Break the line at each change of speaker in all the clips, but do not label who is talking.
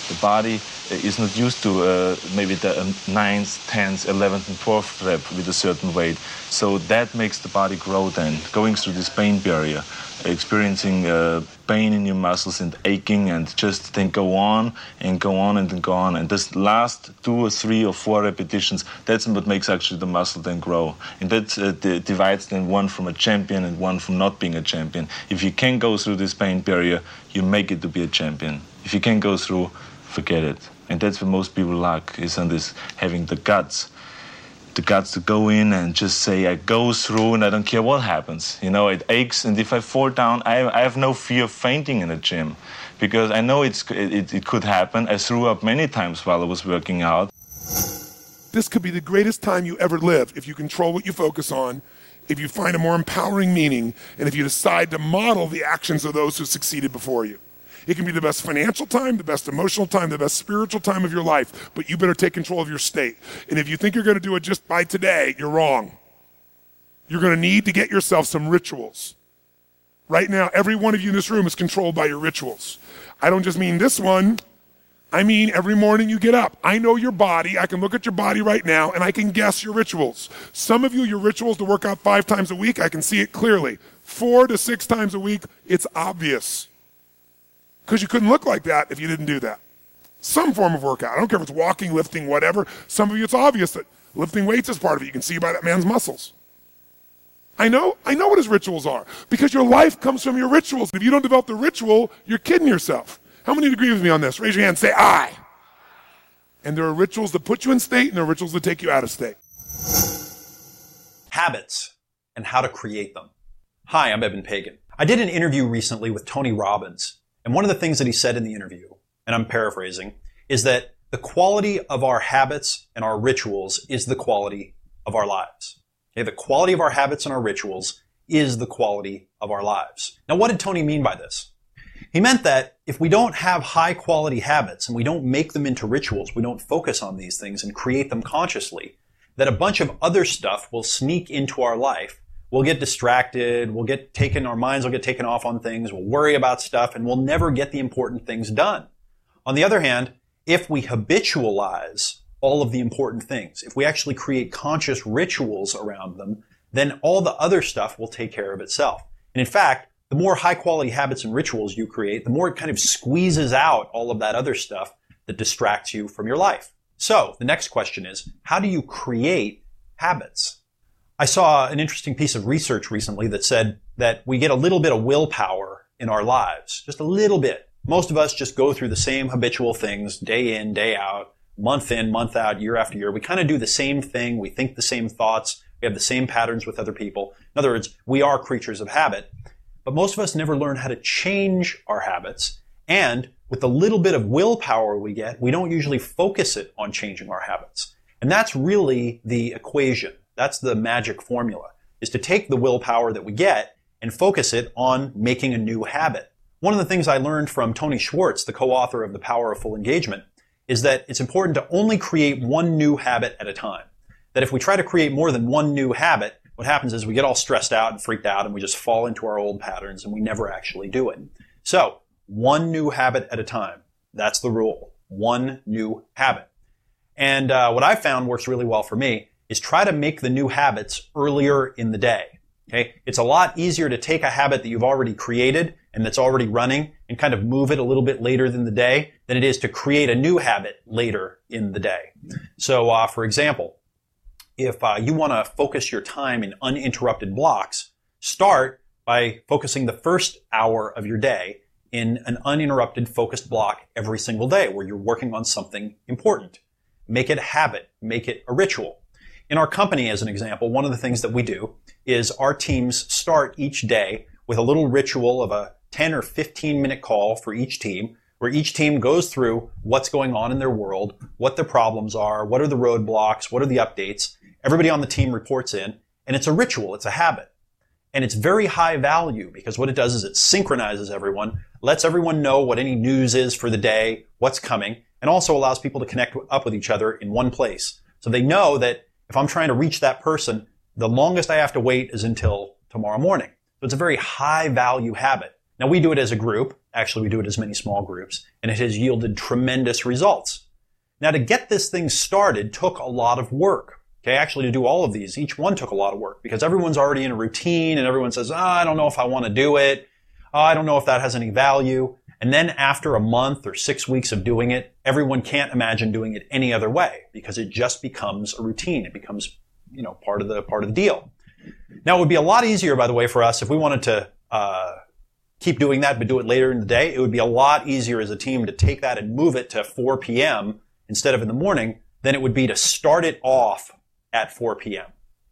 The body is not used to maybe the 9th, 10th, 11th, and 4th rep with a certain weight. So that makes the body grow then, going through this pain barrier, experiencing pain in your muscles and aching, and just then go on and go on and then go on. And this last 2 or 3 or 4 repetitions, that's what makes actually the muscle then grow. And that divides then one from a champion and one from not being a champion. If you can go through this pain barrier, you make it to be a champion. If you can go through, forget it. And that's what most people lack, is on this, having the guts to go in and just say, I go through and I don't care what happens. You know, it aches, and if I fall down, I have no fear of fainting in a gym, because I know it could happen. I threw up many times while I was working out.
This could be the greatest time you ever live if you control what you focus on, if you find a more empowering meaning, and if you decide to model the actions of those who succeeded before you. It can be the best financial time, the best emotional time, the best spiritual time of your life, but you better take control of your state. And if you think you're going to do it just by today, you're wrong. You're going to need to get yourself some rituals. Right now, every one of you in this room is controlled by your rituals. I don't just mean this one. I mean every morning you get up. I know your body. I can look at your body right now, and I can guess your rituals. Some of you, your rituals to work out 5 times a week, I can see it clearly. 4 to 6 times a week, it's obvious. Because you couldn't look like that if you didn't do that. Some form of workout. I don't care if it's walking, lifting, whatever. Some of you, it's obvious that lifting weights is part of it. You can see by that man's muscles. I know what his rituals are, because your life comes from your rituals. If you don't develop the ritual, you're kidding yourself. How many agree with me on this? Raise your hand, say I. And there are rituals that put you in state, and there are rituals that take you out of state.
Habits and how to create them. Hi, I'm Eben Pagan. I did an interview recently with Tony Robbins. And one of the things that he said in the interview, and I'm paraphrasing, is that the quality of our habits and our rituals is the quality of our lives. Okay, the quality of our habits and our rituals is the quality of our lives. Now, what did Tony mean by this? He meant that if we don't have high quality habits and we don't make them into rituals, we don't focus on these things and create them consciously, that a bunch of other stuff will sneak into our life. We'll get distracted, our minds will get taken off on things, we'll worry about stuff, and we'll never get the important things done. On the other hand, if we habitualize all of the important things, if we actually create conscious rituals around them, then all the other stuff will take care of itself. And in fact, the more high quality habits and rituals you create, the more it kind of squeezes out all of that other stuff that distracts you from your life. So the next question is, how do you create habits? I saw an interesting piece of research recently that said that we get a little bit of willpower in our lives, just a little bit. Most of us just go through the same habitual things day in, day out, month in, month out, year after year. We kind of do the same thing. We think the same thoughts. We have the same patterns with other people. In other words, we are creatures of habit. But most of us never learn how to change our habits. And with the little bit of willpower we get, we don't usually focus it on changing our habits. And that's really the equation. That's the magic formula, is to take the willpower that we get and focus it on making a new habit. One of the things I learned from Tony Schwartz, the co-author of The Power of Full Engagement, is that it's important to only create one new habit at a time. That if we try to create more than one new habit, what happens is we get all stressed out and freaked out and we just fall into our old patterns and we never actually do it. So, one new habit at a time. That's the rule. One new habit. And what I found works really well for me is try to make the new habits earlier in the day. Okay? It's a lot easier to take a habit that you've already created and that's already running and kind of move it a little bit later in the day than it is to create a new habit later in the day. So, for example, if you want to focus your time in uninterrupted blocks, start by focusing the first hour of your day in an uninterrupted focused block every single day where you're working on something important. Make it a habit. Make it a ritual. In our company, as an example, one of the things that we do is our teams start each day with a little ritual of a 10 or 15 minute call for each team, where each team goes through what's going on in their world, what their problems are, what are the roadblocks, what are the updates. Everybody on the team reports in, and it's a ritual, it's a habit. And it's very high value because what it does is it synchronizes everyone, lets everyone know what any news is for the day, what's coming, and also allows people to connect up with each other in one place. So they know that if I'm trying to reach that person, the longest I have to wait is until tomorrow morning. So it's a very high value habit. Now we do it as a group. Actually, we do it as many small groups, and it has yielded tremendous results. Now, to get this thing started took a lot of work. Okay, actually, to do all of these, each one took a lot of work because everyone's already in a routine and everyone says, I don't know if I want to do it. I don't know if that has any value. And then after a month or 6 weeks of doing it, everyone can't imagine doing it any other way because it just becomes a routine. It becomes, part of the deal. Now, it would be a lot easier, by the way, for us if we wanted to keep doing that but do it later in the day. It would be a lot easier as a team to take that and move it to 4 p.m. instead of in the morning than it would be to start it off at 4 p.m.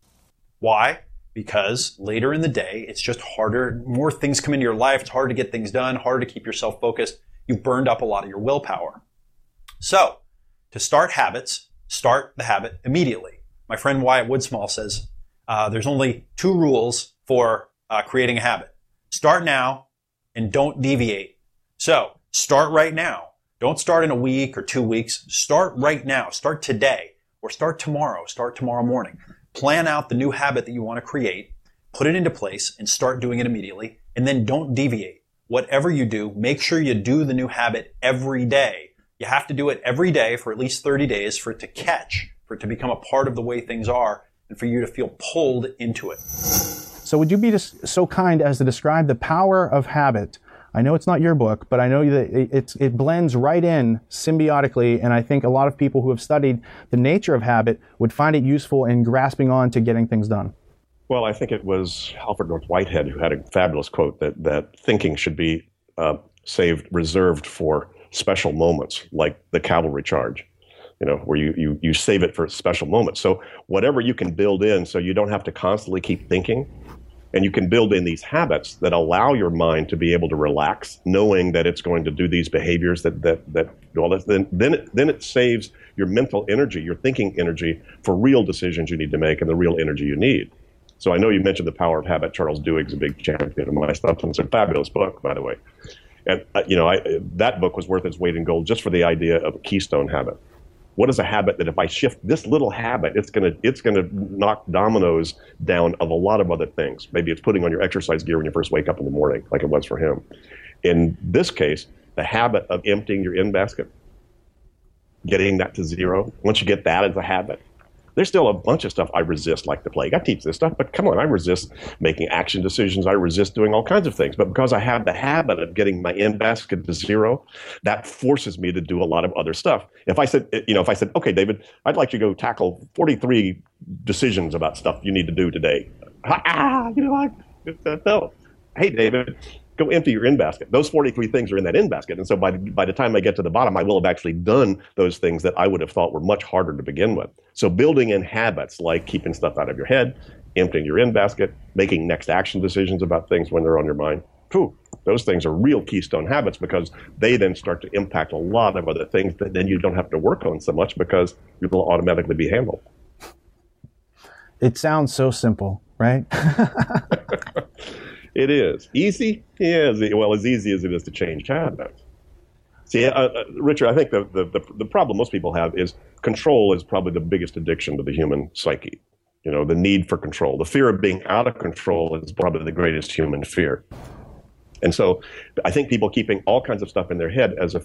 Why? Because later in the day, it's just harder. More things come into your life. It's hard to get things done, hard to keep yourself focused. You've burned up a lot of your willpower. So, to start habits, start the habit immediately. My friend Wyatt Woodsmall says there's only 2 rules for creating a habit. Start now and don't deviate. So, start right now. Don't start in a week or 2 weeks. Start right now. Start today or start tomorrow. Start tomorrow morning. Plan out the new habit that you want to create, put it into place, and start doing it immediately. And then don't deviate. Whatever you do, make sure you do the new habit every day. You have to do it every day for at least 30 days for it to catch, for it to become a part of the way things are, and for you to feel pulled into it.
So would you be just so kind as to describe the power of habit? I know it's not your book, but I know that it blends right in symbiotically, and I think a lot of people who have studied the nature of habit would find it useful in grasping on to getting things done.
Well, I think it was Alfred North Whitehead who had a fabulous quote that thinking should be reserved for special moments, like the cavalry charge, where you save it for special moments. So whatever you can build in so you don't have to constantly keep thinking, and you can build in these habits that allow your mind to be able to relax, knowing that it's going to do these behaviors then it saves your mental energy, your thinking energy for real decisions you need to make and the real energy you need. So I know you mentioned The Power of Habit. Charles Duhigg's a big champion of my stuff, and it's a fabulous book, by the way. And that book was worth its weight in gold just for the idea of a keystone habit. What is a habit that if I shift this little habit, it's gonna knock dominoes down of a lot of other things. Maybe it's putting on your exercise gear when you first wake up in the morning, like it was for him. In this case, the habit of emptying your in basket, getting that to 0. Once you get that as a habit, there's still a bunch of stuff I resist like the plague. I teach this stuff, but come on, I resist making action decisions. I resist doing all kinds of things. But because I have the habit of getting my in basket to 0, that forces me to do a lot of other stuff. If I said, okay, David, I'd like you to go tackle 43 decisions about stuff you need to do today. No. Hey, David, go empty your in basket. Those 43 things are in that in basket. And so by the time I get to the bottom, I will have actually done those things that I would have thought were much harder to begin with. So building in habits like keeping stuff out of your head, emptying your in basket, making next action decisions about things when they're on your mind. Those things are real keystone habits because they then start to impact a lot of other things that then you don't have to work on so much because it will automatically be handled.
It sounds so simple, right?
It is. Easy? Yeah, well, as easy as it is to change habits. See, Richard, I think the problem most people have is control is probably the biggest addiction to the human psyche. The need for control. The fear of being out of control is probably the greatest human fear. And so I think people keeping all kinds of stuff in their head as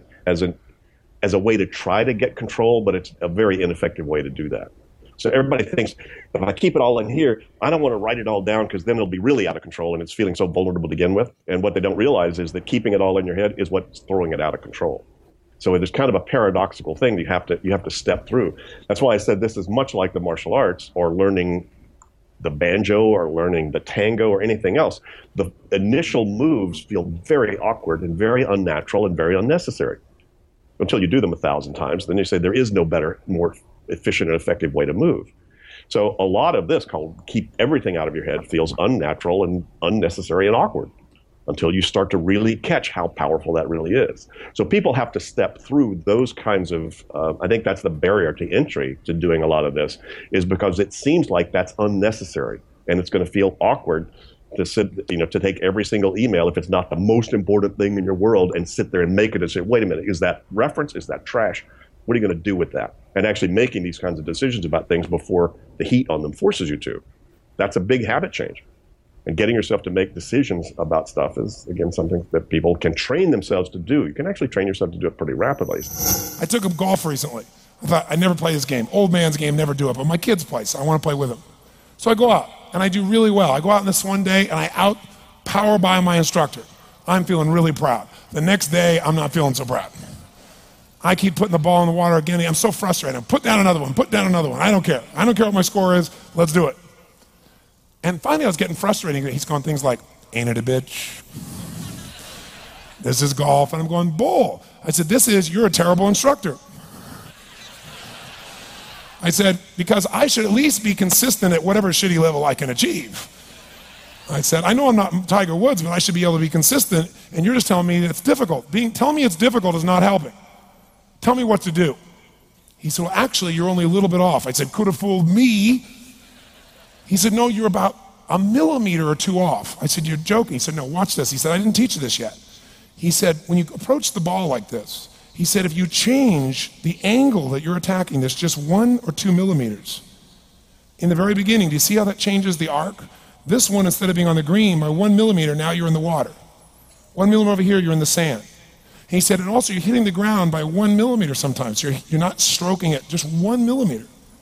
a way to try to get control, but it's a very ineffective way to do that. So everybody thinks, if I keep it all in here, I don't want to write it all down because then it'll be really out of control and it's feeling so vulnerable to begin with. And what they don't realize is that keeping it all in your head is what's throwing it out of control. So there's kind of a paradoxical thing you have to step through. That's why I said this is much like the martial arts or learning the banjo or learning the tango or anything else. The initial moves feel very awkward and very unnatural and very unnecessary until you do them 1,000 times. Then you say there is no better, more efficient and effective way to move. So a lot of this called keep everything out of your head feels unnatural and unnecessary and awkward until you start to really catch how powerful that really is. So people have to step through those kinds of, I think that's the barrier to entry to doing a lot of this, is because it seems like that's unnecessary and it's going to feel awkward to sit, to take every single email if it's not the most important thing in your world and sit there and make a decision. Wait a minute, is that reference? Is that trash? What are you going to do with that? And actually making these kinds of decisions about things before the heat on them forces you to. That's a big habit change. And getting yourself to make decisions about stuff is, again, something that people can train themselves to do. You can actually train yourself to do it pretty rapidly.
I took up golf recently. I thought, I'd never play this game. Old man's game, never do it. But my kids play, so I want to play with them. So I go out, and I do really well. I go out on this one day, and I out-power by my instructor. I'm feeling really proud. The next day, I'm not feeling so proud. I keep putting the ball in the water again. I'm so frustrated. Put down another one. Put down another one. I don't care. I don't care what my score is. Let's do it. And finally, I was getting frustrated. He's going things like, ain't it a bitch? This is golf. And I'm going, bull. I said, you're a terrible instructor. I said, because I should at least be consistent at whatever shitty level I can achieve. I said, I know I'm not Tiger Woods, but I should be able to be consistent, and you're just telling me it's difficult. Telling me it's difficult is not helping. Tell me what to do. He said, well, actually, you're only a little bit off. I said, could have fooled me. He said, no, you're about a millimeter or two off. I said, you're joking. He said, no, watch this. He said, I didn't teach you this yet. He said, when you approach the ball like this, he said, if you change the angle that you're attacking this just 1 or 2 millimeters, in the very beginning, do you see how that changes the arc? This one, instead of being on the green, by 1 millimeter, now you're in the water. 1 millimeter over here, you're in the sand. And he said, and also you're hitting the ground by 1 millimeter sometimes. You're not stroking it, just 1 millimeter.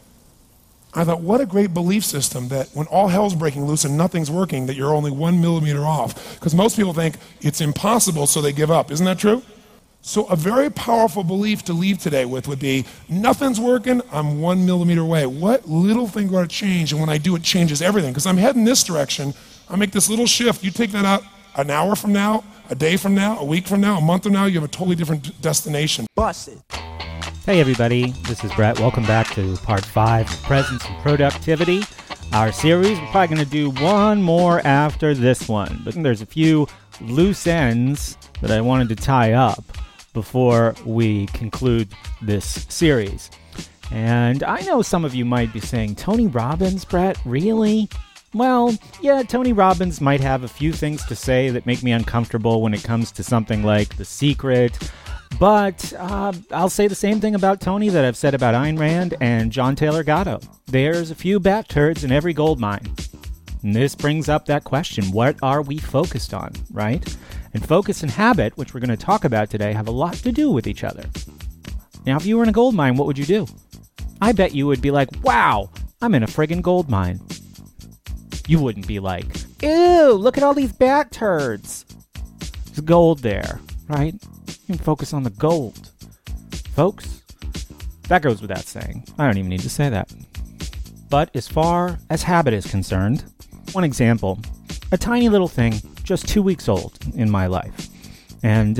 I thought, what a great belief system that when all hell's breaking loose and nothing's working, that you're only 1 millimeter off. Because most people think it's impossible, so they give up. Isn't that true? So a very powerful belief to leave today with would be, nothing's working, I'm 1 millimeter away. What little thing going to change? And when I do, it changes everything. Because I'm heading this direction, I make this little shift. You take that out an hour from now, a day from now, a week from now, a month from now, you have a totally different destination.
Busted.
Hey everybody, this is Brett. Welcome back to part 5 of Presence and Productivity, our series. We're probably going to do one more after this one, but there's a few loose ends that I wanted to tie up before we conclude this series. And I know some of you might be saying, Tony Robbins, Brett, really? Well, yeah, Tony Robbins might have a few things to say that make me uncomfortable when it comes to something like The Secret, but I'll say the same thing about Tony that I've said about Ayn Rand and John Taylor Gatto. There's a few bat turds in every gold mine. And this brings up that question, what are we focused on, right? And focus and habit, which we're going to talk about today, have a lot to do with each other. Now, if you were in a gold mine, what would you do? I bet you would be like, wow, I'm in a friggin' gold mine. You wouldn't be like, ew, look at all these bat turds. There's gold there, right? You can focus on the gold. Folks, that goes without saying. I don't even need to say that. But as far as habit is concerned, one example, a tiny little thing, just 2 weeks old in my life. And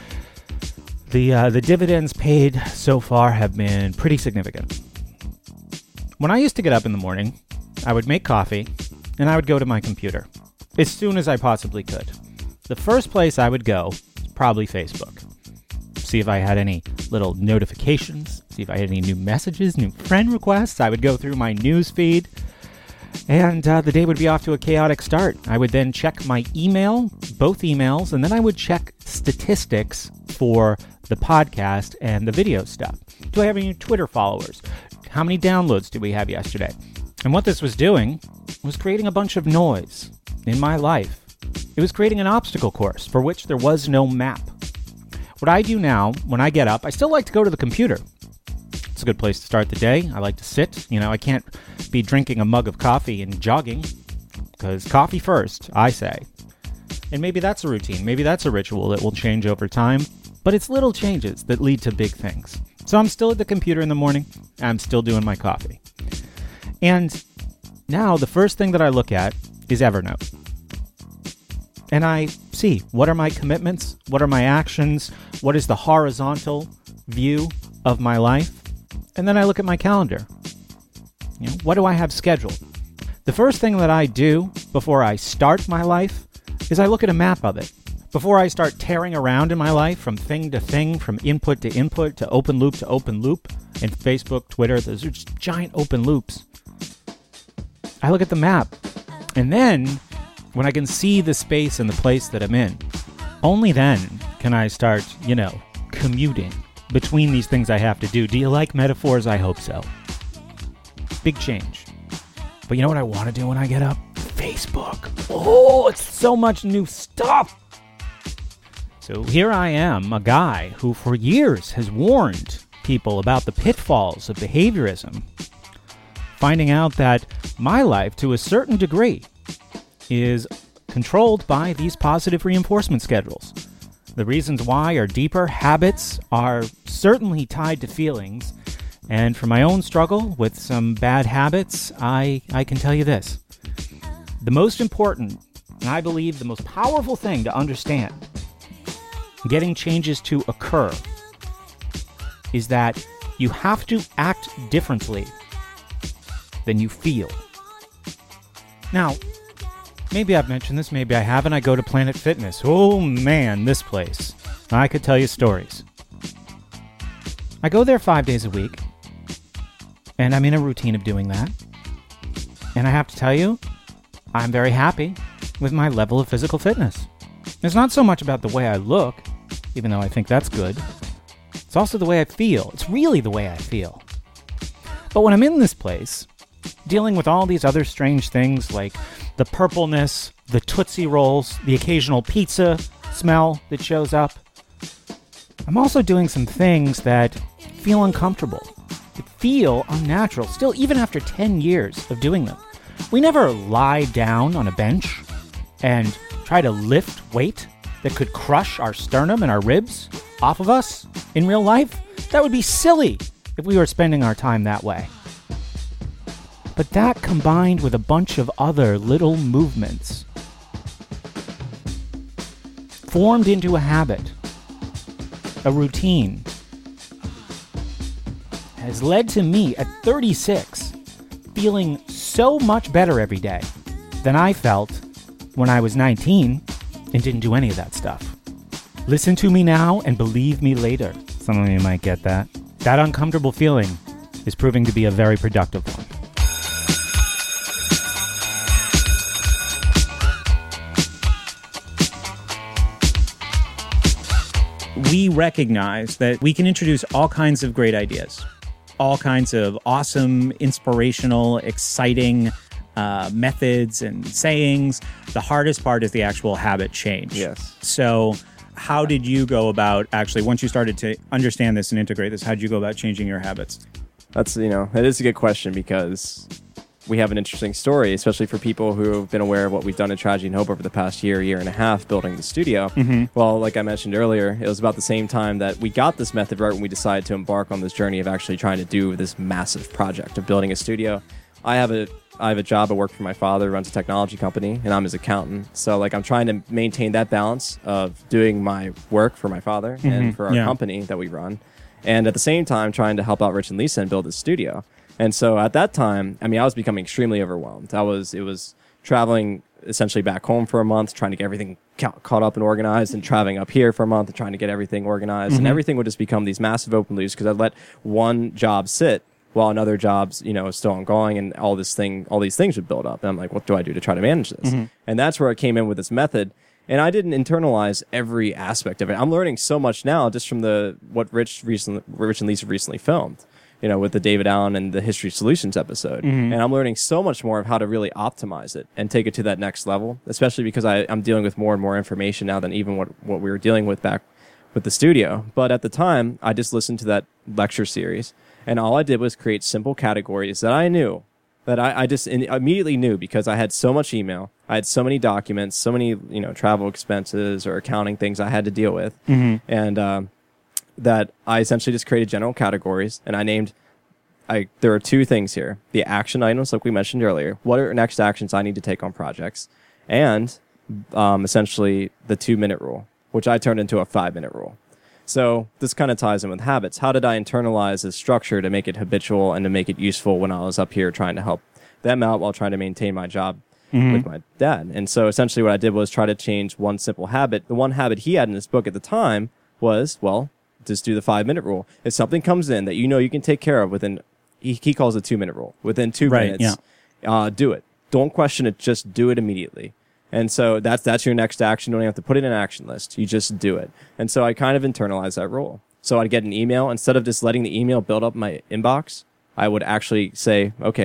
the dividends paid so far have been pretty significant. When I used to get up in the morning, I would make coffee, and I would go to my computer as soon as I possibly could. The first place I would go was probably Facebook. See if I had any little notifications, see if I had any new messages, new friend requests. I would go through my news feed, and the day would be off to a chaotic start. I would then check my email, both emails, and then I would check statistics for the podcast and the video stuff. Do I have any Twitter followers? How many downloads did we have yesterday? And what this was doing was creating a bunch of noise in my life. It was creating an obstacle course for which there was no map. What I do now, when I get up, I still like to go to the computer. It's a good place to start the day. I like to sit. I can't be drinking a mug of coffee and jogging, because coffee first, I say. And maybe that's a routine. Maybe that's a ritual that will change over time. But it's little changes that lead to big things. So I'm still at the computer in the morning. I'm still doing my coffee. And now the first thing that I look at is Evernote. And I see, what are my commitments? What are my actions? What is the horizontal view of my life? And then I look at my calendar. What do I have scheduled? The first thing that I do before I start my life is I look at a map of it. Before I start tearing around in my life from thing to thing, from input to open loop, and Facebook, Twitter, those are just giant open loops. I look at the map. And then, when I can see the space and the place that I'm in, only then can I start, commuting between these things I have to do. Do you like metaphors? I hope so. Big change. But you know what I want to do when I get up? Facebook. Oh, it's so much new stuff. So here I am, a guy who for years has warned people about the pitfalls of behaviorism, finding out that my life, to a certain degree, is controlled by these positive reinforcement schedules. The reasons why are deeper. Habits are certainly tied to feelings. And for my own struggle with some bad habits, I can tell you this. The most important, and I believe the most powerful thing to understand, getting changes to occur, is that you have to act differently than you feel. Now, maybe I've mentioned this, maybe I haven't. I go to Planet Fitness. Oh man, this place. I could tell you stories. I go there 5 days a week, and I'm in a routine of doing that. And I have to tell you, I'm very happy with my level of physical fitness. It's not so much about the way I look, even though I think that's good. It's also the way I feel. It's really the way I feel. But when I'm in this place, dealing with all these other strange things like the purpleness, the Tootsie Rolls, the occasional pizza smell that shows up, I'm also doing some things that feel uncomfortable, that feel unnatural, still even after 10 years of doing them. We never lie down on a bench and try to lift weight that could crush our sternum and our ribs off of us in real life. That would be silly if we were spending our time that way. But that combined with a bunch of other little movements formed into a habit, a routine, has led to me at 36 feeling so much better every day than I felt when I was 19 and didn't do any of that stuff. Listen to me now and believe me later. Some of you might get that. That uncomfortable feeling is proving to be a very productive one. We recognize that we can introduce all kinds of great ideas, all kinds of awesome, inspirational, exciting methods and sayings. The hardest part is the actual habit change.
Yes.
So how did you go about actually, once you started to understand this and integrate this, how did you go about changing your habits?
That is a good question, because we have an interesting story, especially for people who have been aware of what we've done at Tragedy and Hope over the past year and a half building the studio. Mm-hmm. Well, like I mentioned earlier, it was about the same time that we got this method right when we decided to embark on this journey of actually trying to do this massive project of building a studio. I have a job. I work for my father, who runs a technology company, and I'm his accountant. So I'm trying to maintain that balance of doing my work for my father and for our company that we run, and at the same time trying to help out Rich and Lisa and build this studio. And so at that time, I was becoming extremely overwhelmed. It was traveling essentially back home for a month, trying to get everything caught up and organized, and traveling up here for a month and trying to get everything organized. And everything would just become these massive open loops because I'd let one job sit while another job's, is still ongoing, and all these things would build up. And I'm like, what do I do to try to manage this? And that's where I came in with this method. And I didn't internalize every aspect of it. I'm learning so much now just from what Rich and Lisa recently filmed, with the David Allen and the History Solutions episode. And I'm learning so much more of how to really optimize it and take it to that next level, especially because I'm dealing with more and more information now than even what we were dealing with back with the studio. But at the time, I just listened to that lecture series, and all I did was create simple categories that I knew, that I just immediately knew, because I had so much email, I had so many documents, so many travel expenses or accounting things I had to deal with, and that I essentially just created general categories, and I named, there are two things here: the action items, like we mentioned earlier, what are next actions I need to take on projects, and essentially the 2-minute rule, which I turned into a 5-minute rule. So this kind of ties in with habits. How did I internalize this structure to make it habitual and to make it useful when I was up here trying to help them out while trying to maintain my job with my dad? And so essentially what I did was try to change one simple habit. The one habit he had in his book at the time was, just do the 5-minute rule. If something comes in that you can take care of within, he calls it 2-minute rule, within 2 minutes, do it. Don't question it. Just do it immediately. And so that's your next action. You don't have to put it in an action list. You just do it. And so I kind of internalized that rule. So I'd get an email. Instead of just letting the email build up my inbox, I would actually say, okay,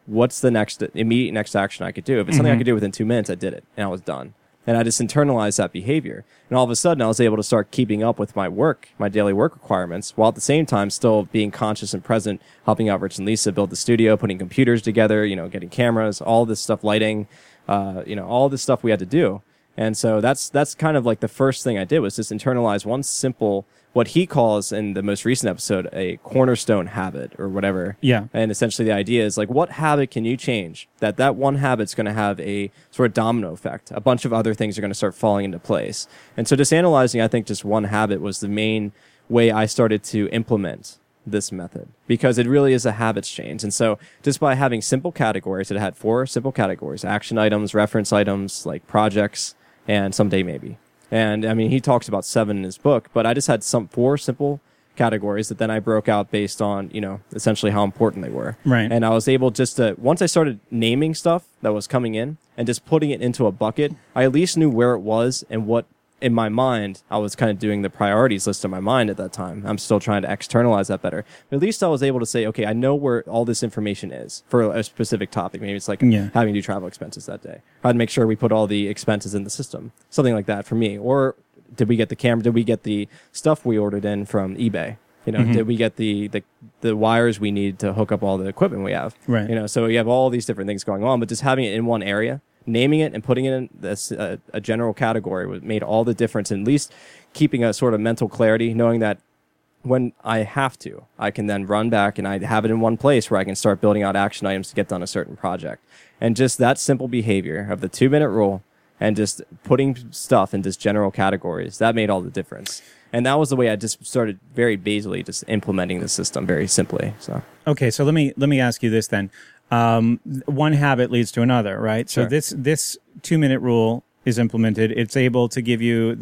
what's the immediate next action I could do? If it's something I could do within 2 minutes, I did it and I was done. And I just internalized that behavior. And all of a sudden, I was able to start keeping up with my work, my daily work requirements, while at the same time still being conscious and present, helping out Rich and Lisa build the studio, putting computers together, getting cameras, all this stuff, lighting, all this stuff we had to do. And so that's kind of like the first thing I did was just internalize one simple, what he calls in the most recent episode, a cornerstone habit or whatever.
Yeah.
And essentially the idea is like, what habit can you change? That one habit's going to have a sort of domino effect. A bunch of other things are going to start falling into place. And so just analyzing, I think just one habit was the main way I started to implement this method, because it really is a habits change. And so just by having simple categories, it had 4 simple categories: action items, reference items, like projects, and someday maybe. And I mean, he talks about 7 in his book, but I just had 4 simple categories that then I broke out based on, essentially how important they were.
Right.
And I was able just to, once I started naming stuff that was coming in and just putting it into a bucket, I at least knew where it was and what, in my mind, I was kind of doing the priorities list in my mind at that time. I'm still trying to externalize that better. But at least I was able to say, okay, I know where all this information is for a specific topic. Maybe it's like having to do travel expenses that day. I had to make sure we put all the expenses in the system. Something like that for me. Or did we get the camera? Did we get the stuff we ordered in from eBay? Did we get the wires we need to hook up all the equipment we have?
Right.
So you have all these different things going on, but just having it in one area, naming it and putting it in this a general category made all the difference, and at least keeping a sort of mental clarity, knowing that when I have to, I can then run back and I have it in one place where I can start building out action items to get done a certain project. And just that simple behavior of the 2-minute rule and just putting stuff in just general categories, that made all the difference. And that was the way I just started very basally just implementing the system very simply. So
Okay, so let me ask you this then. One habit leads to another, right?
Sure.
So this 2-minute rule is implemented. It's able to give you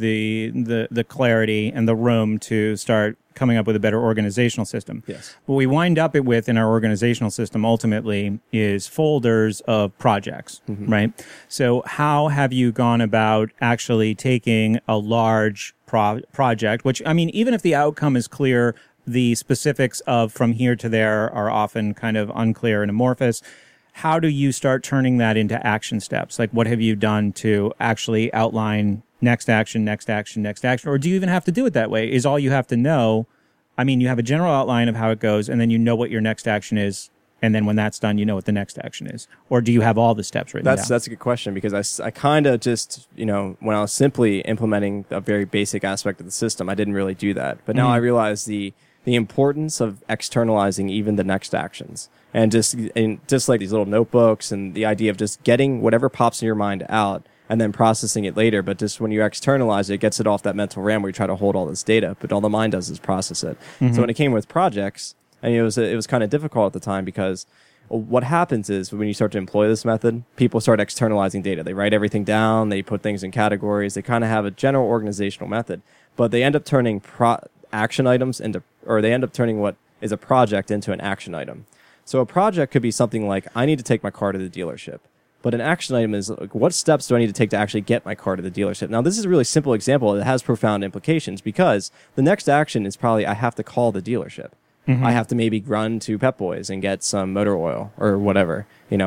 the clarity and the room to start coming up with a better organizational system.
Yes.
What we wind up with in our organizational system ultimately is folders of projects, right? So how have you gone about actually taking a large project, which, I mean, even if the outcome is clear, the specifics of from here to there are often kind of unclear and amorphous. How do you start turning that into action steps? Like, what have you done to actually outline next action, next action, next action? Or do you even have to do it that way? Is all you have to know, I mean, you have a general outline of how it goes, and then you know what your next action is, and then when that's done, you know what the next action is? Or do you have all the steps written down?
That's a good question, because I kind of just, when I was simply implementing a very basic aspect of the system, I didn't really do that. But now I realize the importance of externalizing even the next actions, and just like these little notebooks, and the idea of just getting whatever pops in your mind out and then processing it later. But just when you externalize it, it gets it off that mental RAM where you try to hold all this data, but all the mind does is process it. So when it came with projects, and it was kind of difficult at the time, because what happens is when you start to employ this method, people start externalizing data. They write everything down, they put things in categories, they kind of have a general organizational method, but they end up turning action items they end up turning what is a project into an action item. So a project could be something like, I need to take my car to the dealership. But an action item is, like, what steps do I need to take to actually get my car to the dealership? Now, this is a really simple example that has profound implications, because the next action is probably I have to call the dealership. I have to maybe run to Pep Boys and get some motor oil or whatever.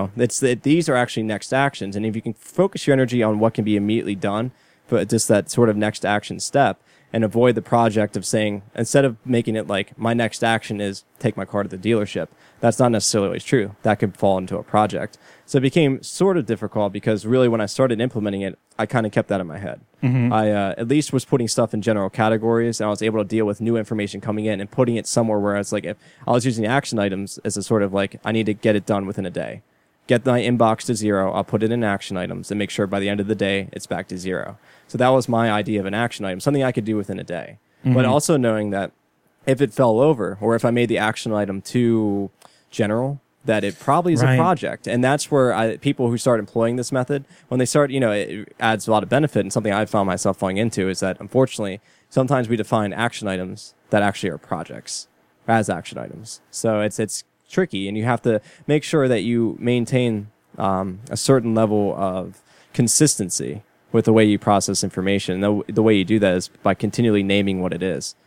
These are actually next actions. And if you can focus your energy on what can be immediately done, but just that sort of next action step, and avoid the project of saying, instead of making it like my next action is take my car to the dealership, that's not necessarily always true. That could fall into a project. So it became sort of difficult, because really when I started implementing it, I kind of kept that in my head. I at least was putting stuff in general categories, and I was able to deal with new information coming in and putting it somewhere where it's like, if I was using action items as a sort of like, I need to get it done within a day. Get my inbox to 0, I'll put it in action items and make sure by the end of the day it's back to 0. So that was my idea of an action item, something I could do within a day. But also knowing that if it fell over, or if I made the action item too general, that it probably is a project. And that's where people who start employing this method, when they start, it adds a lot of benefit. And something I've found myself falling into is that, unfortunately, sometimes we define action items that actually are projects as action items. So it's tricky, and you have to make sure that you maintain a certain level of consistency with the way you process information. The way you do that is by continually naming what it is.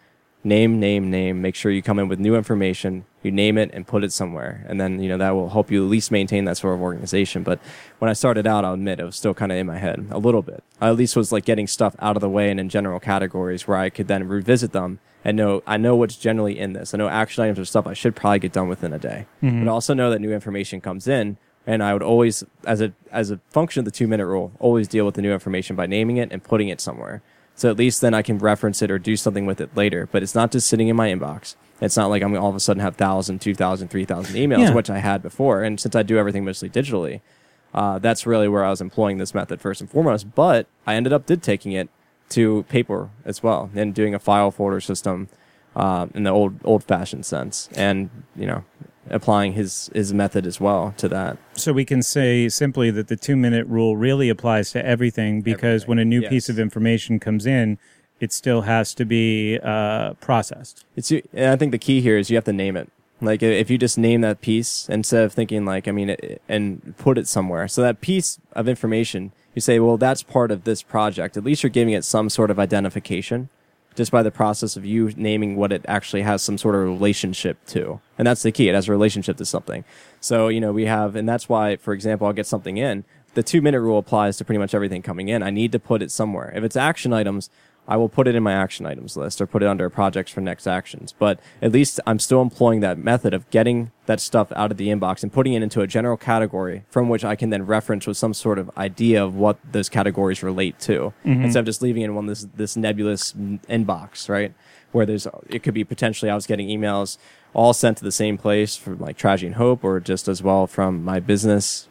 Name. Make sure you come in with new information. You name it and put it somewhere. And then, that will help you at least maintain that sort of organization. But when I started out, I'll admit it was still kind of in my head a little bit. I at least was like getting stuff out of the way and in general categories where I could then revisit them and I know what's generally in this. I know action items or stuff I should probably get done within a day. But I also know that new information comes in. And I would always, as a function of the 2-minute rule, always deal with the new information by naming it and putting it somewhere. So at least then I can reference it or do something with it later. But it's not just sitting in my inbox. It's not like I'm all of a sudden have 1,000, 2,000, 3,000 emails, which I had before. And since I do everything mostly digitally, that's really where I was employing this method first and foremost. But I ended up taking it to paper as well and doing a file folder system in the old-fashioned sense. And, applying his method as well to that.
So we can say simply that the 2-minute rule really applies to everything because when a new piece of information comes in, it still has to be processed.
And I think the key here is you have to name it. Like if you just name that piece instead of thinking and put it somewhere. So that piece of information, you say, well, that's part of this project. At least you're giving it some sort of identification, just by the process of you naming what it actually has some sort of relationship to. And that's the key. It has a relationship to something. So, we have, and that's why, for example, I'll get something in. The 2-minute rule applies to pretty much everything coming in. I need to put it somewhere. If it's action items, I will put it in my action items list or put it under projects for next actions. But at least I'm still employing that method of getting that stuff out of the inbox and putting it into a general category from which I can then reference with some sort of idea of what those categories relate to. Instead of just leaving it in this nebulous inbox, right? Where it could be potentially I was getting emails all sent to the same place from like Tragedy and Hope or just as well from my business,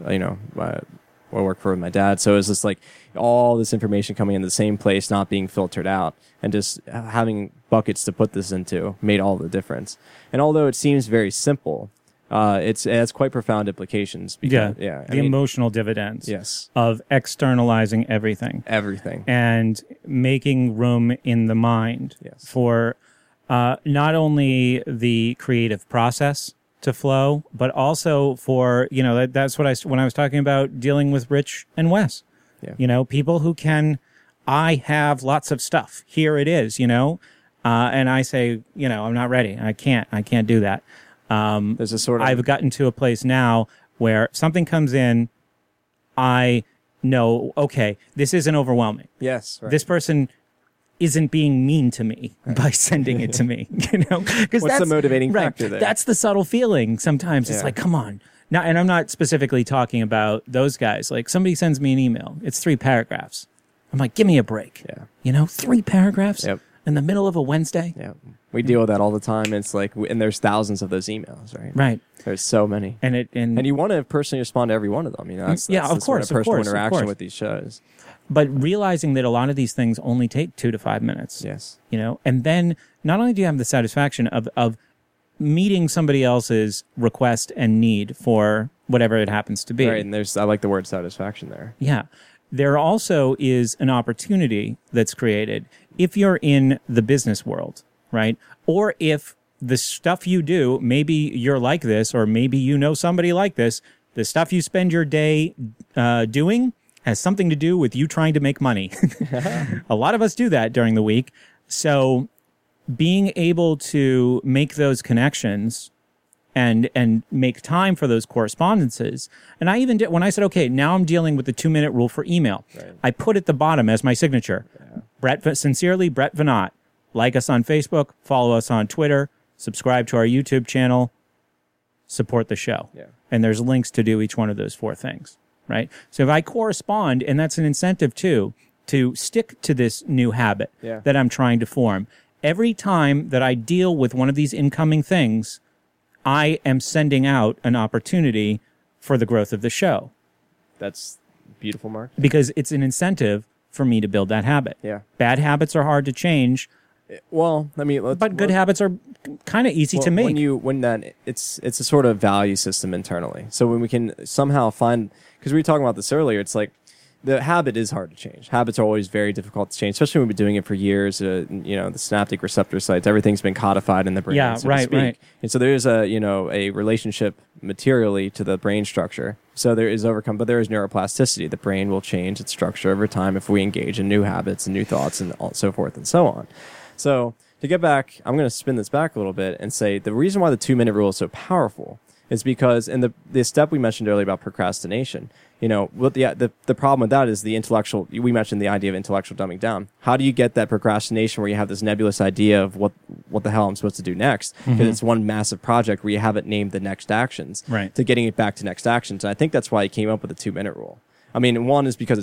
I work for my dad. So it's just like all this information coming in the same place, not being filtered out, and just having buckets to put this into made all the difference. And although it seems very simple, it has quite profound implications. Because,
emotional dividends.
Yes.
Of externalizing everything. And making room in the mind for not only the creative process to flow, but also for, that's what when I was talking about dealing with Rich and Wes, people who I have lots of stuff. Here it is, and I say, I'm not ready. I can't do that.
There's a sort of,
I've gotten to a place now where if something comes in, I know, okay, this isn't overwhelming.
Yes. Right.
This person isn't being mean to me by sending it to me, because
what's the motivating factor there?
That's the subtle feeling. Sometimes it's like, come on. Now, and I'm not specifically talking about those guys. Like somebody sends me an email. It's 3 paragraphs. I'm like, give me a break.
Yeah.
3 paragraphs in the middle of a Wednesday.
Yeah. We deal with that all the time. It's like, and there's thousands of those emails, right?
Right.
There's so many.
And
you want to personally respond to every one of them. That's
of course,
personal interaction with these shows.
But realizing that a lot of these things only take 2 to 5 minutes.
Yes.
And then not only do you have the satisfaction of meeting somebody else's request and need for whatever it happens to be.
Right. And I like the word satisfaction there.
Yeah. There also is an opportunity that's created if you're in the business world, right? Or if the stuff you do, maybe you're like this, or maybe you know somebody like this, the stuff you spend your day doing has something to do with you trying to make money. A lot of us do that during the week. So being able to make those connections and make time for those correspondences. And I even did, when I said, okay, now I'm dealing with the 2-minute rule for email, I put at the bottom as my signature, Sincerely, Brett Veinotte. Like us on Facebook, follow us on Twitter, subscribe to our YouTube channel, support the show.
Yeah.
And there's links to do each one of those 4 things. Right? So if I correspond, and that's an incentive too, to stick to this new habit that I'm trying to form. Every time that I deal with one of these incoming things, I am sending out an opportunity for the growth of the show.
That's beautiful, Mark.
Because it's an incentive for me to build that habit.
Yeah.
Bad habits are hard to change.
Well, I mean,
but good habits are kind of easy to make.
It's a sort of value system internally. So when we can somehow find, because we were talking about this earlier, it's like the habit is hard to change. Habits are always very difficult to change, especially when we've been doing it for years. The synaptic receptor sites, everything's been codified in the brain, so to speak.
Right.
And so there's a relationship materially to the brain structure. So there is but there is neuroplasticity. The brain will change its structure over time if we engage in new habits and new thoughts and so forth and so on. So to get back, I'm going to spin this back a little bit and say the reason why the 2-minute rule is so powerful is because in the step we mentioned earlier about procrastination, what the problem with that is we mentioned the idea of intellectual dumbing down. How do you get that procrastination where you have this nebulous idea of what the hell I'm supposed to do next? Because it's one massive project where you haven't named the next actions,
right,
to getting it back to next actions. And I think that's why he came up with the 2-minute rule. I mean, one is because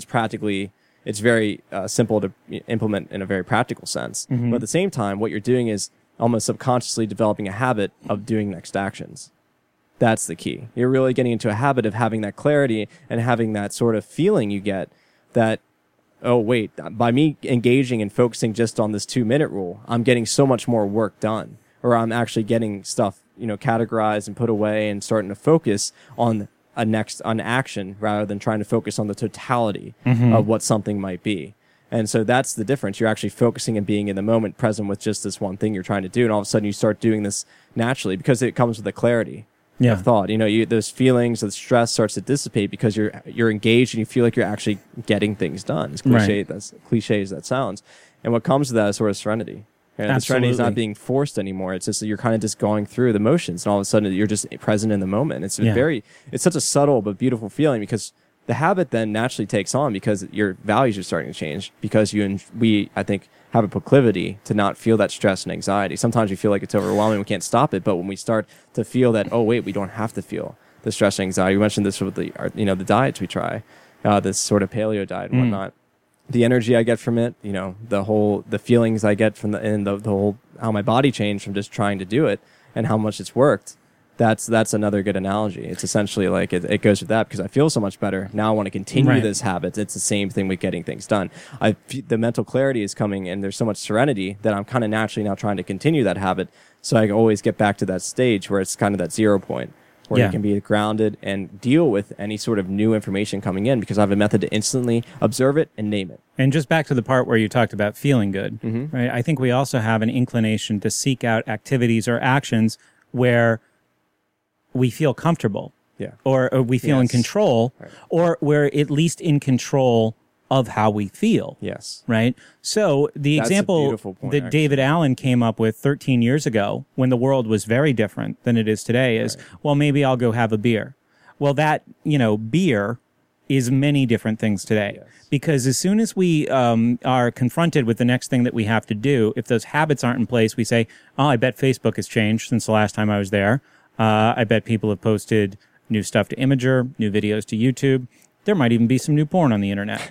it's very simple to implement in a very practical sense. But at the same time, what you're doing is almost subconsciously developing a habit of doing next actions. That's the key. You're really getting into a habit of having that clarity and having that sort of feeling you get that, oh, wait, by me engaging and focusing just on this 2-minute rule, I'm getting so much more work done, or I'm actually getting stuff, categorized and put away and starting to focus on on action rather than trying to focus on the totality of what something might be. And so that's the difference. You're actually focusing and being in the moment, present with just this one thing you're trying to do. And all of a sudden you start doing this naturally because it comes with a clarity of thought. Those feelings of stress starts to dissipate because you're engaged and you feel like you're actually getting things done. As cliche as that sounds. And what comes with that is sort of serenity. The serenity is not being forced anymore. It's just that you're kind of just going through the motions, and all of a sudden you're just present in the moment. It's it's such a subtle but beautiful feeling because the habit then naturally takes on because your values are starting to change because we, I think, have a proclivity to not feel that stress and anxiety. Sometimes we feel like it's overwhelming. We can't stop it. But when we start to feel that, oh, wait, we don't have to feel the stress and anxiety. We mentioned this with the diets we try, this sort of paleo diet and whatnot. The energy I get from it, the feelings I get from the whole, how my body changed from just trying to do it and how much it's worked. That's another good analogy. It's essentially like it goes with that because I feel so much better. Now I want to continue this habit. It's the same thing with getting things done. The mental clarity is coming and there's so much serenity that I'm kind of naturally now trying to continue that habit. So I always get back to that stage where it's kind of that 0 point where you can be grounded and deal with any sort of new information coming in because I have a method to instantly observe it and name it.
And just back to the part where you talked about feeling good, right? I think we also have an inclination to seek out activities or actions where we feel comfortable, or we feel in control, or we're at least in control of how we feel.
Yes.
Right? So the example that David Allen came up with 13 years ago when the world was very different than it is today is, well, maybe I'll go have a beer. Well, that, beer is many different things today. Yes. Because as soon as we are confronted with the next thing that we have to do, if those habits aren't in place, we say, oh, I bet Facebook has changed since the last time I was there. I bet people have posted new stuff to Imgur, new videos to YouTube. There might even be some new porn on the internet,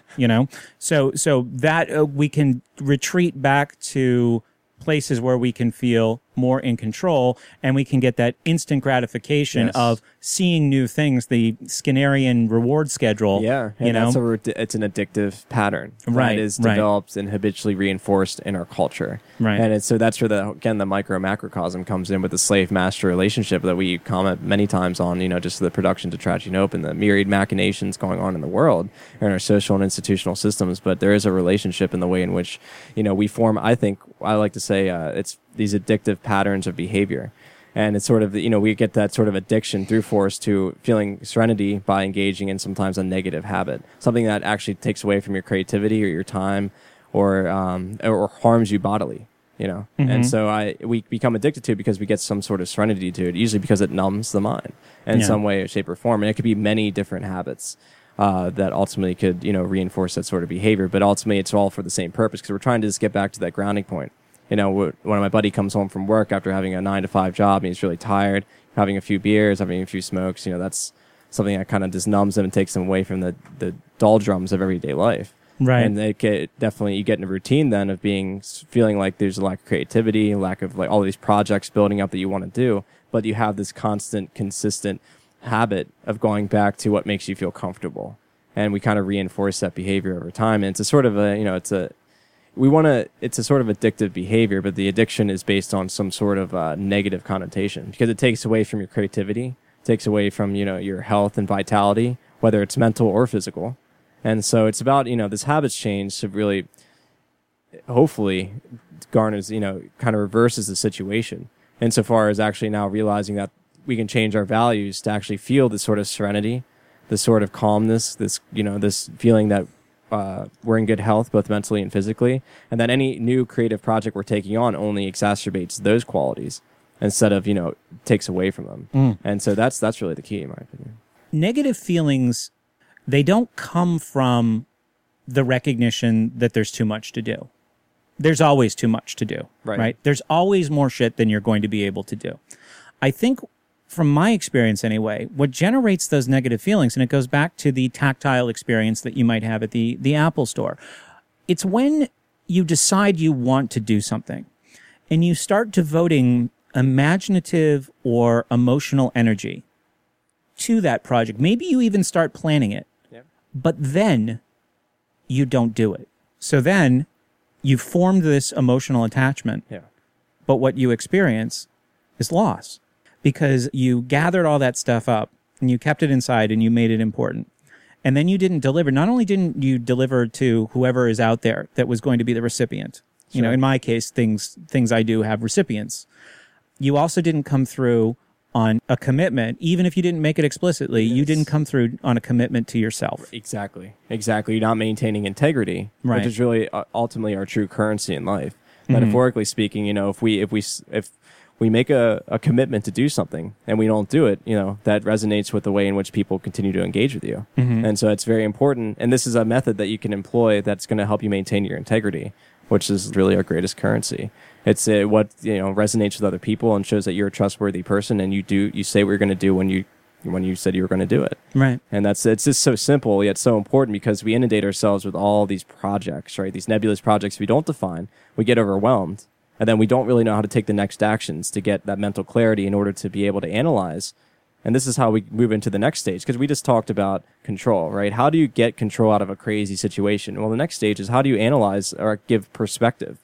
So that we can retreat back to places where we can feel more in control and we can get that instant gratification of seeing new things, the Skinnerian reward schedule.
Yeah. It's an addictive pattern that is developed and habitually reinforced in our culture.
Right.
And so that's where the micro-macrocosm comes in with the slave-master relationship that we comment many times on, just the production to Tragedy and Hope and the myriad machinations going on in the world and our social and institutional systems. But there is a relationship in the way in which, we form, I like to say, it's these addictive patterns of behavior. And it's sort of, we get that sort of addiction through force to feeling serenity by engaging in sometimes a negative habit, something that actually takes away from your creativity or your time or harms you bodily, And so we become addicted to it because we get some sort of serenity to it, usually because it numbs the mind in some way, shape, or form. And it could be many different habits that ultimately could, reinforce that sort of behavior. But ultimately, it's all for the same purpose because we're trying to just get back to that grounding point. When my buddy comes home from work after having a 9-to-5 job and he's really tired, having a few beers, having a few smokes, that's something that kind of just numbs him and takes him away from the doldrums of everyday life.
Right.
And you get in a routine then of feeling like there's a lack of creativity, lack of like all these projects building up that you want to do, but you have this constant, consistent habit of going back to what makes you feel comfortable. And we kind of reinforce that behavior over time. And it's a sort of it's a sort of addictive behavior, but the addiction is based on some sort of negative connotation because it takes away from your creativity, takes away from, your health and vitality, whether it's mental or physical. And so it's about, this habits change to really, hopefully, garners, kind of reverses the situation insofar as actually now realizing that we can change our values to actually feel this sort of serenity, this sort of calmness, this, this feeling that we're in good health, both mentally and physically, and that any new creative project we're taking on only exacerbates those qualities instead of, takes away from them. And so that's really the key, in my opinion.
Negative feelings, they don't come from the recognition that there's too much to do. There's always too much to do, right? There's always more shit than you're going to be able to do. I think, from my experience anyway, what generates those negative feelings, and it goes back to the tactile experience that you might have at the Apple store, it's when you decide you want to do something and you start devoting imaginative or emotional energy to that project. Maybe you even start planning it, but then you don't do it. So then you've formed this emotional attachment, but what you experience is loss because you gathered all that stuff up and you kept it inside and you made it important. And then you didn't deliver. Not only didn't you deliver to whoever is out there that was going to be the recipient, in my case, things I do have recipients. You also didn't come through on a commitment, even if you didn't make it explicitly, you didn't come through on a commitment to yourself.
Exactly. You're not maintaining integrity, which is really ultimately our true currency in life. Metaphorically speaking, if we make a commitment to do something and we don't do it, that resonates with the way in which people continue to engage with you. And so it's very important. And this is a method that you can employ that's going to help you maintain your integrity, which is really our greatest currency. It's what resonates with other people and shows that you're a trustworthy person, and you say what you're going to do when you said you were going to do it.
Right.
And it's just so simple yet so important because we inundate ourselves with all these projects, right? These nebulous projects we don't define. We get overwhelmed, and then we don't really know how to take the next actions to get that mental clarity in order to be able to analyze. And this is how we move into the next stage, because we just talked about control, right? How do you get control out of a crazy situation? Well, the next stage is how do you analyze or give perspective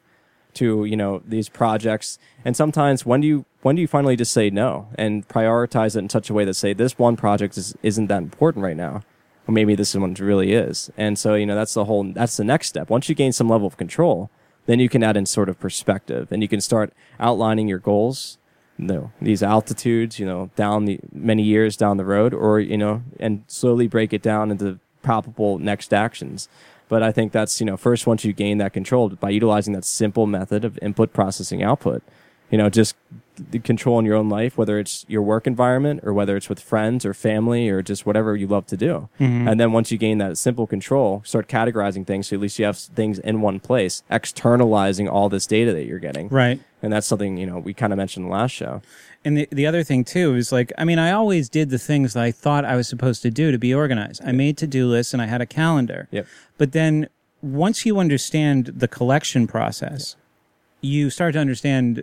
to, these projects? And sometimes when do you finally just say no and prioritize it in such a way that say this one project isn't that important right now, or maybe this one really is. And so, that's the next step. Once you gain some level of control, then you can add in sort of perspective and you can start outlining your goals. These altitudes, down many years down the road, or, and slowly break it down into palpable next actions. But I think that's, first, once you gain that control by utilizing that simple method of input, processing, output, just the control in your own life, whether it's your work environment or whether it's with friends or family or just whatever you love to do. And then once you gain that simple control, start categorizing things so at least you have things in one place, externalizing all this data that you're getting.
Right.
And that's something, we kind of mentioned in the last show.
And the other thing, too, is I always did the things that I thought I was supposed to do to be organized. I made to-do lists and I had a calendar.
Yep.
But then once you understand the collection process, you start to understand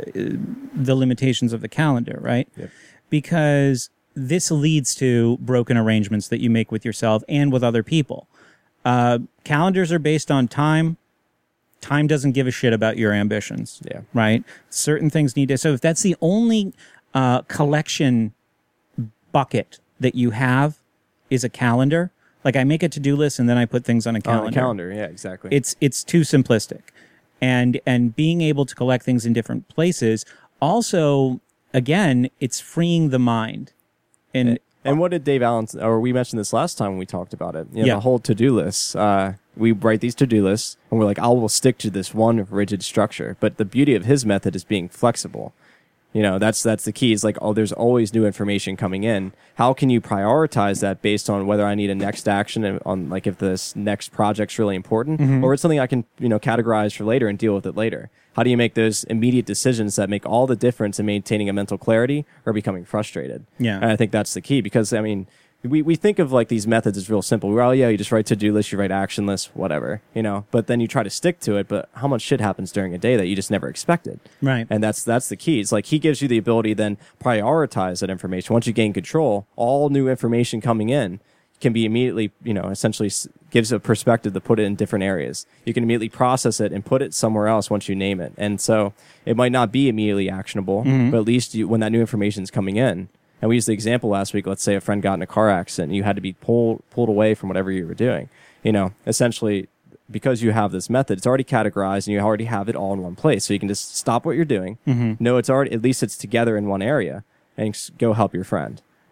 the limitations of the calendar, right?
Yep.
Because this leads to broken arrangements that you make with yourself and with other people. Calendars are based on time. Time doesn't give a shit about your ambitions, right? Certain things need to... So if that's the only collection bucket that you have is a calendar, like I make a to-do list and then I put things on a calendar.
On a calendar, yeah, exactly.
It's too simplistic. And being able to collect things in different places also, again, it's freeing the mind. And
what did Dave Allen, or we mentioned this last time when we talked about it, the whole to-do list. We write these to-do lists and we're like, I will stick to this one rigid structure. But the beauty of his method is being flexible. That's the key. Is like, there's always new information coming in. How can you prioritize that based on whether I need a next action on, like, if this next project's really important, or it's something I can, categorize for later and deal with it later? How do you make those immediate decisions that make all the difference in maintaining a mental clarity or becoming frustrated?
Yeah.
And I think that's the key because, we think of like these methods as real simple. You just write to-do lists, you write action lists, whatever, but then you try to stick to it. But how much shit happens during a day that you just never expected?
Right.
And that's the key. It's like he gives you the ability to then prioritize that information. Once you gain control, all new information coming in can be immediately, essentially gives a perspective to put it in different areas. You can immediately process it and put it somewhere else once you name it. And so it might not be immediately actionable, but at least when that new information is coming in. And we used the example last week. Let's say a friend got in a car accident and you had to be pulled away from whatever you were doing. Essentially, because you have this method, it's already categorized and you already have it all in one place. So you can just stop what you're doing. Know it's already, at least it's together in one area, and go help your friend.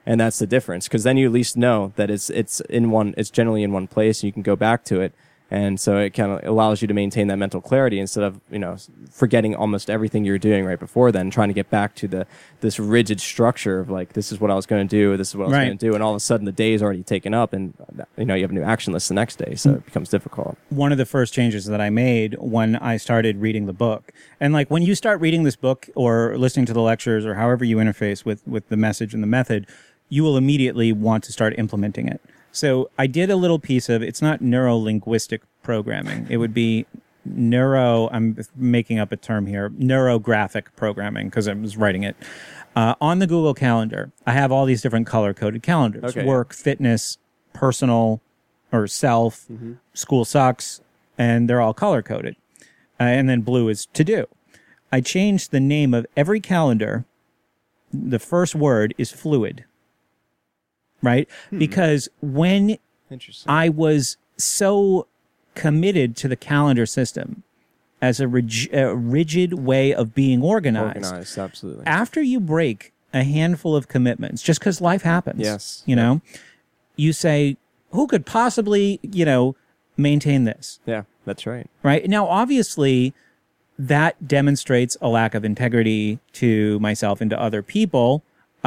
And that's the difference, because then you at least know that it's generally in one place, and you can go back to it. And so it kind of allows you to maintain that mental clarity instead of, forgetting almost everything you're doing right before then, trying to get back to this rigid structure of like, this is what I was going to do, this is what I was going to do. And all of a sudden the day is already taken up, and, you have a new action list the next day. So it becomes difficult.
One of the first changes that I made when I started reading the book, and like when you start reading this book or listening to the lectures or however you interface with the message and the method, you will immediately want to start implementing it. So I did a little piece of, it's not neuro-linguistic programming. It would be I'm making up a term here, neurographic programming, because I was writing it. On the Google Calendar, I have all these different color-coded calendars.
Okay.
Work, fitness, personal, or self, school sucks, and they're all color-coded. And then blue is to do. I changed the name of every calendar. The first word is fluid. Right? Because when I was so committed to the calendar system as a rigid way of being organized,
absolutely.
After you break a handful of commitments, just because life happens, you say, who could possibly, maintain this?
Yeah, that's right.
Right? Now, obviously, that demonstrates a lack of integrity to myself and to other people.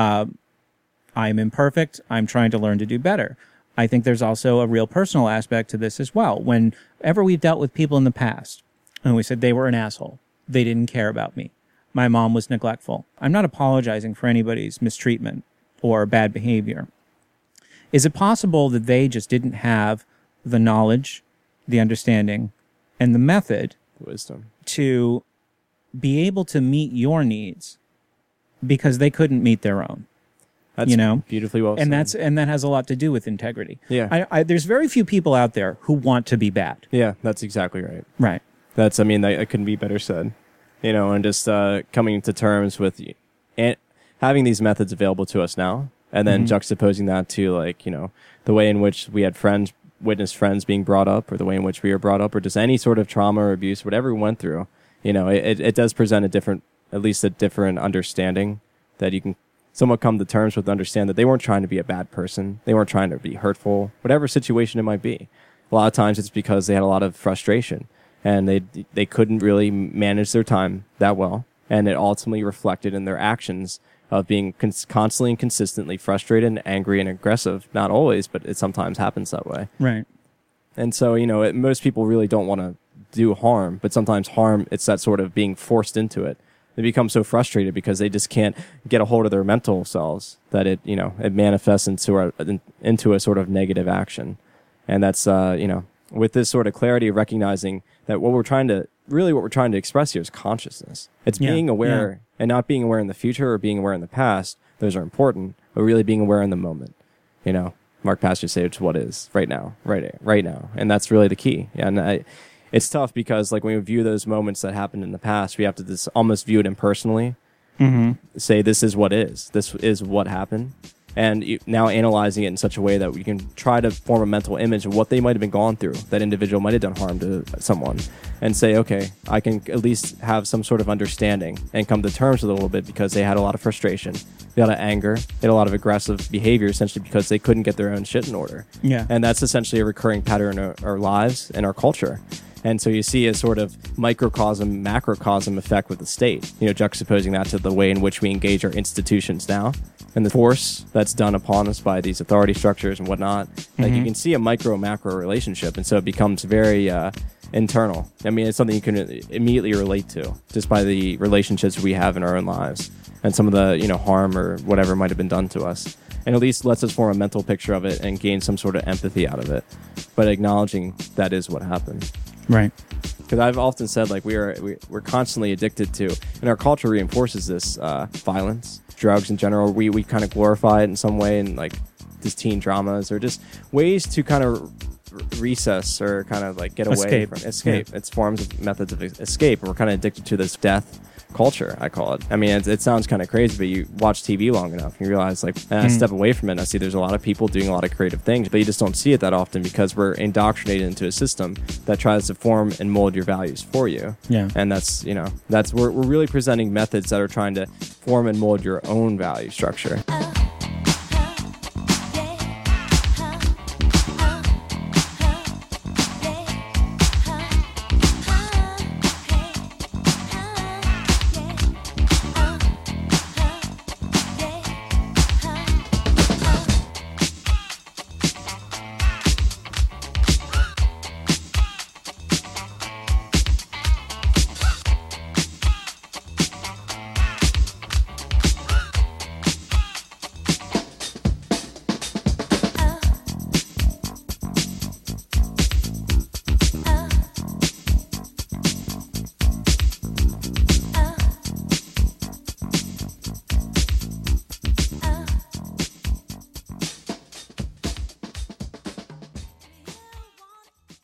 I'm imperfect. I'm trying to learn to do better. I think there's also a real personal aspect to this as well. Whenever we've dealt with people in the past and we said they were an asshole, they didn't care about me, my mom was neglectful. I'm not apologizing for anybody's mistreatment or bad behavior. Is it possible that they just didn't have the knowledge, the understanding, and the method,
wisdom,
to be able to meet your needs because they couldn't meet their own?
That's beautifully well said.
And that has a lot to do with integrity.
Yeah.
There's very few people out there who want to be bad.
Yeah, that's exactly right.
Right.
That couldn't be better said. And just coming to terms with having these methods available to us now, and then juxtaposing that to the way in which we had witnessed friends being brought up, or the way in which we were brought up, or just any sort of trauma or abuse, whatever we went through. It does present at least a different understanding that you can somewhat come to terms with, understand that they weren't trying to be a bad person. They weren't trying to be hurtful, whatever situation it might be. A lot of times it's because they had a lot of frustration and they couldn't really manage their time that well. And it ultimately reflected in their actions of being constantly and consistently frustrated and angry and aggressive. Not always, but it sometimes happens that way.
Right.
And so, most people really don't want to do harm, but sometimes harm, it's that sort of being forced into it. They become so frustrated because they just can't get a hold of their mental selves that it manifests into a sort of negative action. And that's, with this sort of clarity of recognizing that what we're trying to express here is consciousness. It's being aware and not being aware in the future or being aware in the past. Those are important, but really being aware in the moment. Mark Pastor said it's what is right now, right now. And that's really the key. And it's tough because when we view those moments that happened in the past, we have to just almost view it impersonally. Say this is what is. This is what happened. And now analyzing it in such a way that we can try to form a mental image of what they might have been gone through. That individual might have done harm to someone. And say, okay, I can at least have some sort of understanding and come to terms with it a little bit because they had a lot of frustration. They had a lot of anger. They had a lot of aggressive behavior essentially because they couldn't get their own shit in order.
Yeah.
And that's essentially a recurring pattern in our lives and our culture. And so you see a sort of microcosm, macrocosm effect with the state, juxtaposing that to the way in which we engage our institutions now and the force that's done upon us by these authority structures and whatnot. Like you can see a micro-macro relationship. And so it becomes very internal. I mean, it's something you can immediately relate to just by the relationships we have in our own lives and some of the, harm or whatever might have been done to us. And at least lets us form a mental picture of it and gain some sort of empathy out of it. But acknowledging that is what happened.
Right.
Because I've often said, we're constantly addicted to, and our culture reinforces this, violence, drugs in general. We kind of glorify it in some way, and these teen dramas or just ways to kind of recess or kind of get away from escape. Yeah. It's forms of methods of escape, and we're kind of addicted to this death culture, I call it. I mean, it sounds kind of crazy, but you watch TV long enough and you realize I step away from it and I see there's a lot of people doing a lot of creative things, but you just don't see it that often because we're indoctrinated into a system that tries to form and mold your values for you.
Yeah.
And that's we're really presenting methods that are trying to form and mold your own value structure.